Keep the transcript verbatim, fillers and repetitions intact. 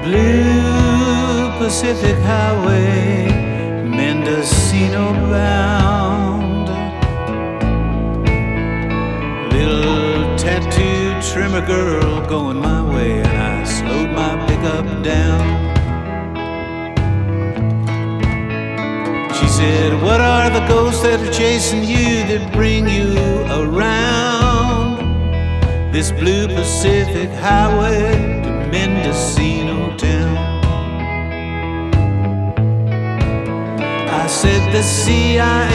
blue Pacific Highway, Mendocino bound. Little tattooed trimmer girl going my way, and I slowed my pickup down. She said, "What are the ghosts that are chasing you, that bring you around this blue Pacific Highway to Mendocino town?" I said, "The C I A